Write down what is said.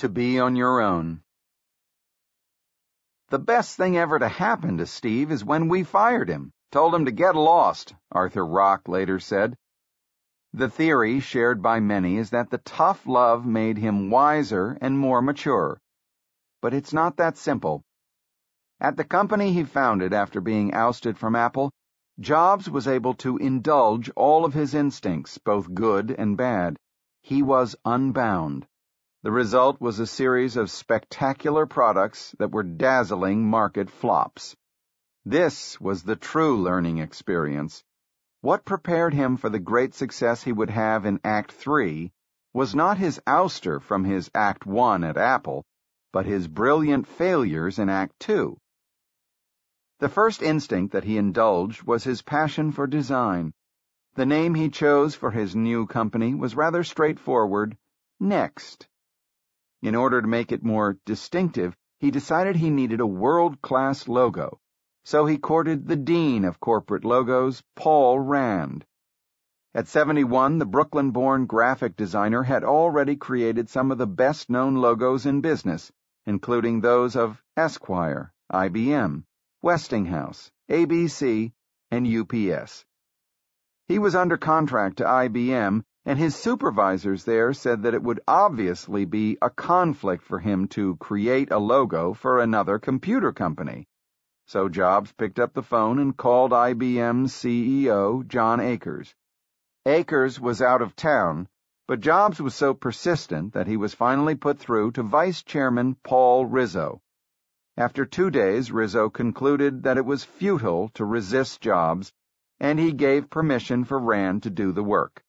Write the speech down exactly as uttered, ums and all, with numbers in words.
to be on your own. The best thing ever to happen to Steve is when we fired him, told him to get lost, Arthur Rock later said. The theory shared by many is that the tough love made him wiser and more mature. But it's not that simple. At the company he founded after being ousted from Apple, Jobs was able to indulge all of his instincts, both good and bad. He was unbound. The result was a series of spectacular products that were dazzling market flops. This was the true learning experience. What prepared him for the great success he would have in Act Three was not his ouster from his Act One at Apple, but his brilliant failures in Act Two. The first instinct that he indulged was his passion for design. The name he chose for his new company was rather straightforward, Next. In order to make it more distinctive, he decided he needed a world-class logo, so he courted the dean of corporate logos, Paul Rand. At seventy-one, the Brooklyn-born graphic designer had already created some of the best-known logos in business, including those of Esquire, I B M, Westinghouse, A B C, and U P S. He was under contract to I B M, and his supervisors there said that it would obviously be a conflict for him to create a logo for another computer company. So Jobs picked up the phone and called I B M's C E O, John Akers. Akers was out of town, but Jobs was so persistent that he was finally put through to Vice Chairman Paul Rizzo. After two days, Rizzo concluded that it was futile to resist Jobs, and he gave permission for Rand to do the work.